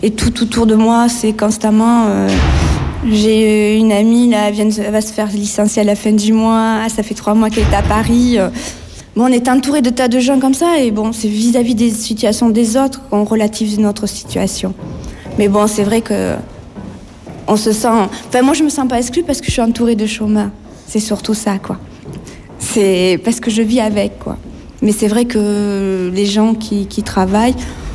Et tout autour de moi, c'est constamment... j'ai une amie, là, elle va se faire licencier à la fin du mois. Ça fait 3 mois qu'elle est à Paris. Bon, on est entouré de tas de gens comme ça. Et bon, c'est vis-à-vis des situations des autres qu'on relativise notre situation. Mais bon, c'est vrai que... on se sent... Enfin, moi, je me sens pas exclue parce que je suis entourée de chômeurs. C'est surtout ça, quoi. C'est parce que je vis avec, quoi. Mais c'est vrai que les gens qui travaillent...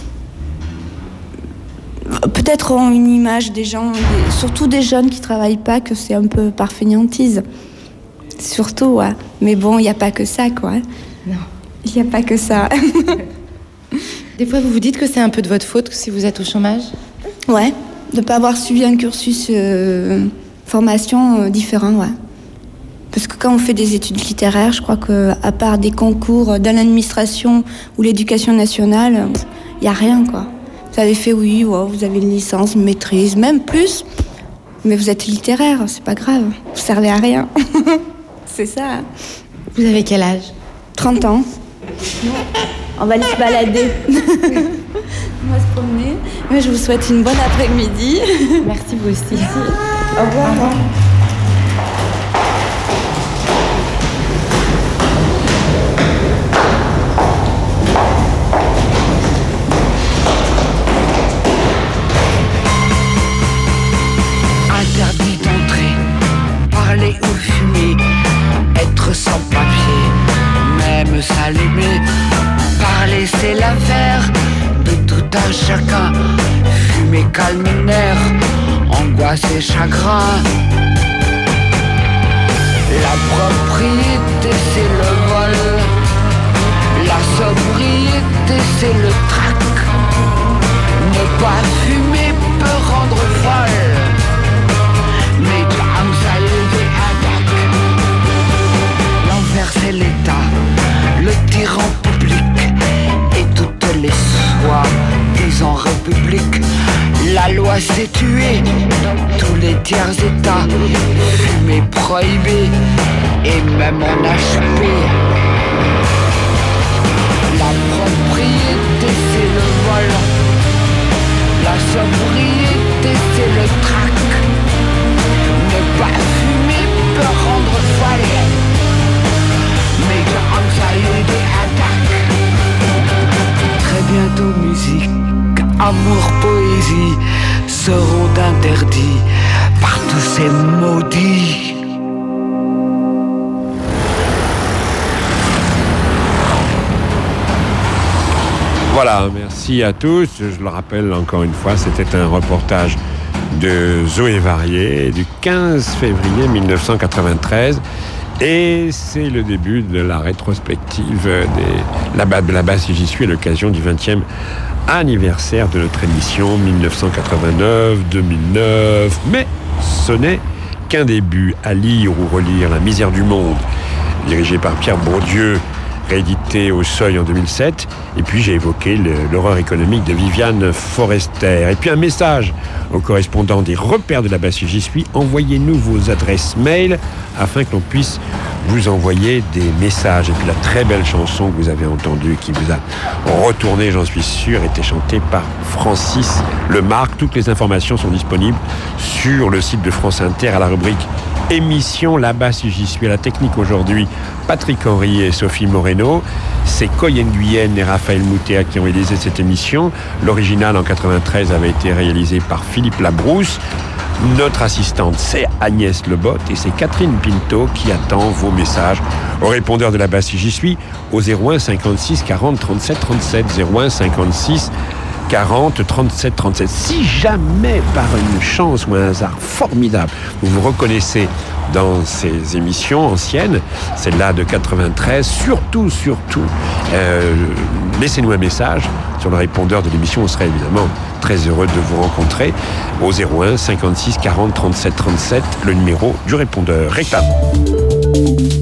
peut-être ont une image des gens, surtout des jeunes qui travaillent pas, que c'est un peu par fainéantise. Surtout, ouais. Mais bon, il n'y a pas que ça, quoi. Non. Il n'y a pas que ça. Des fois, vous vous dites que c'est un peu de votre faute si vous êtes au chômage ? Ouais, de ne pas avoir suivi un cursus formation différent, ouais. Parce que quand on fait des études littéraires, je crois qu'à part des concours dans l'administration ou l'éducation nationale, il n'y a rien, quoi. Vous avez fait, oui, wow, vous avez une licence, une maîtrise, même plus. Mais vous êtes littéraire, c'est pas grave. Vous servez à rien. C'est ça. Vous avez quel âge ? 30 ans. On va aller se balader. On va se promener. Mais je vous souhaite une bonne après-midi. Merci, vous aussi. Au revoir. Au revoir. Interdit d'entrer, parler ou fumer, être sans papier, même s'allumer. Parler c'est l'affaire de tout un chacun. Fumer calme les nerfs, angoisse et chagrin. La propriété c'est le vol, la sobriété c'est le trac. Ne pas fumer peut rendre folle. L'envers c'est l'État, le tyran public et toutes les soies des en république. La loi c'est tuer tous les tiers états, fumer prohibé et même en HP. La propriété c'est le vol, la sobriété c'est le trac. Ne pas fumer peut rendre folle, mais anxiété attaque. Très bientôt musique, amour, poésie seront interdits par tous ces maudits. Voilà, merci à tous. Je le rappelle encore une fois, c'était un reportage de Zoé Varier du 15 février 1993 et c'est le début de la rétrospective de la base J'y suis à l'occasion du 20e anniversaire de notre émission 1989-2009. Mais ce n'est qu'un début. À lire ou relire La misère du monde, dirigé par Pierre Bourdieu, réédité au Seuil en 2007. Et puis j'ai évoqué l'horreur économique de Viviane Forester. Et puis un message aux correspondants des repères de la base J'y suis. Envoyez-nous vos adresses mail afin que l'on puisse vous envoyer des messages. Et puis la très belle chanson que vous avez entendue, qui vous a retourné, j'en suis sûr, était chantée par Francis Lemarque. Toutes les informations sont disponibles sur le site de France Inter à la rubrique émission là-bas si j'y suis. À la technique aujourd'hui, Patrick Henry et Sophie Moreno. C'est Coy Nguyen et Raphaël Moutéa qui ont réalisé cette émission. L'original en 93 avait été réalisé par Philippe Labrousse. Notre assistante, c'est Agnès Lebotte et c'est Catherine Pinto qui attend vos messages au répondeur de la base si j'y suis au 01 56 40 37 37 01 56 40 37 37. Si jamais, par une chance ou un hasard formidable, vous vous reconnaissez dans ces émissions anciennes, celle-là de 93, surtout, laissez-nous un message sur le répondeur de l'émission. On serait évidemment très heureux de vous rencontrer au 01 56 40 37 37, le numéro du répondeur. Réclame.